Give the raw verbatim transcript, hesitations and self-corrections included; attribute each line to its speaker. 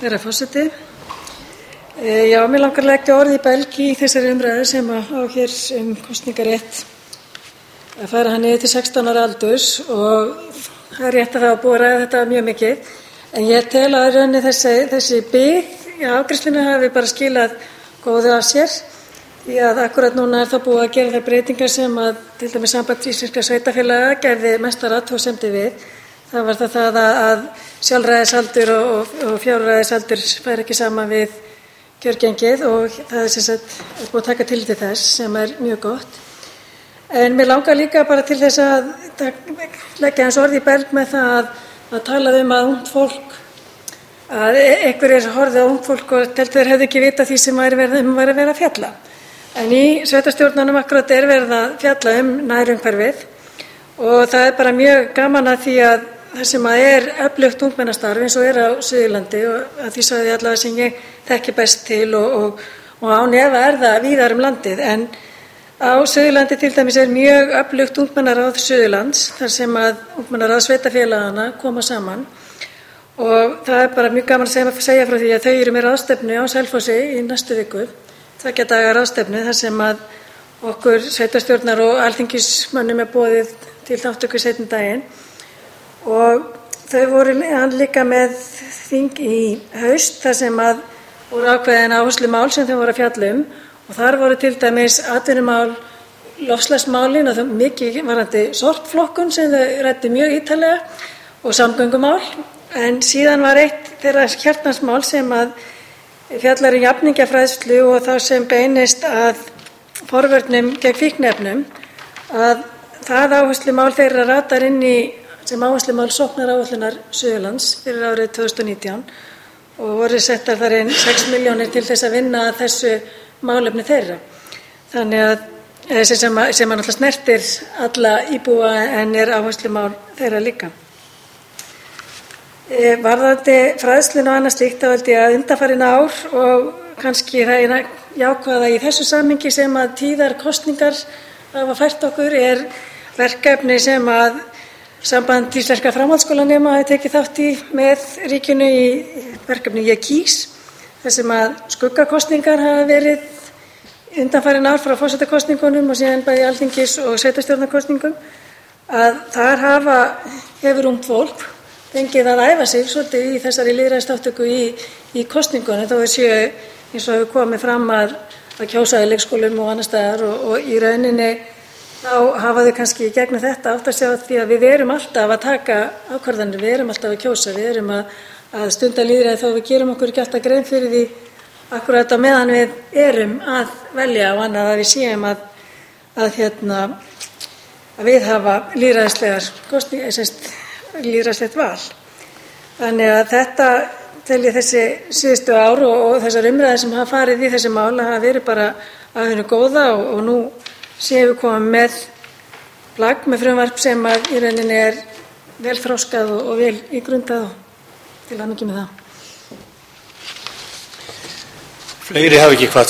Speaker 1: Herra forseti. Já, mig langar að leggja orð í belg í þessari umræðu sem á hér um kosningarétt að færa hann niður til sextán ára aldurs og það er rétt að það var búið að ræða þetta mjög mikið. En ég tel að í rauninni þessi, þessi bið í afgreiðslunni hafi bara skilað góðu af sér því að akkurat núna er það búið að gera þær breytingar sem að til dæmis Samband íslenskra sveitarfélaga gerði mestar athugasemdir við. Það var það það að sjálfræðisaldur og, og, og fjárræðisaldur fær ekki saman við kjörgengið og það er sem sagt búið að taka til til þess sem er mjög gott. En mér langar líka bara til þess að leggja hans orð í belg með það að, að tala um að ungt fólk, að einhverjir horfðu á ungt fólk og teltu þeir hefðu ekki vita því sem væri verið, um væri verið að fjalla. En í sveitarstjórnunum akkurat er verið að fjalla um nærumhverfið og það er bara mjög gaman að því að það sem að er öflugt ungmennastarf eins og er á Suðurlandi og að því sagði ég allavega sem ég þekki best til og, og, og án efa er það víðar um landið. En á Suðurlandi til dæmis er mjög öflugt ungmennaráð Suðurlands þar sem að ungmennaráð sveitarfélaganna koma saman og það er bara mjög gaman að segja, segja frá því að þau eru með ráðstefnu á Selfossi í næstu viku, tveggja daga ráðstefnu þar sem að okkur sveitarstjórnar og alþingismönnum er boðið til þátttöku seinni daginn. Og þau voru líka með þing í haust þar sem að voru ákveðin áherslumál sem þau voru að fjalla um og þar voru til dæmis atvinnumál, loftslagsmálin og það mikið varðandi sorpflokkun sem þau ræddu mjög ítarlega og samgöngumál. En síðan var eitt þeirra hjartansmál sem að fjallar um jafningjafræðslu og þá sem beinist að forvörnum gegn fíkniefnum að það áherslumál þeirra ratar inn í sem áherslumál sóknaráætlunar Suðurlands fyrir árið tvö þúsund og nítján og voru settar þar inn sex milljónir til þess að vinna að þessu málefni þeirra. Þannig að þessi sem, að, sem að náttúrulega snertir alla íbúa en er áherslumál þeirra líka. E, varðandi fræðslun og annað slíkt þá held ég að undanfarin ár og kannski það er jákvæða í þessu samhengi sem að tíðar kosningar hafa fært okkur er verkefni sem að Samband íslenskra framhaldsskólanema hafi tekið þátt í með ríkinu í verkefni Ég kýs, þar sem að skuggakosningar hafa verið undanfarin ár frá forsetakosningunum og síðan bæði alþingis- og sveitarstjórnarkosningum, að þar hafa, hefur ungt fólk fengið að æfa sig svolítið í þessari lýðræðisþátttöku í, í kosningunum, þó að séu eins og hefur komið fram að, að kjósa í leikskólum og annar staðar og, og í rauninni þá hafa þau kannski í gegnum þetta átt að sjá því að við erum alltaf að taka ákvarðanir, við erum alltaf að kjósa, við erum að, að stunda lýðræði þó við gerum okkur ekki alltaf grein fyrir því akkurat á meðan við erum að velja og annað að við séum að, að, hérna, að við hafa lýðræðislegar kosningar, lýðræðislegt val. Þannig að þetta tel ég þessi síðustu ár og, og þessar umræður sem hafa farið í þessi mál hafa verið bara að hinu góða og, og nú séum við komið með plagg með frumvarp sem að í rauninni er vel þroskað og, og vel ígrundað og til hamingju með það.
Speaker 2: Fleiri hafa ekki hvað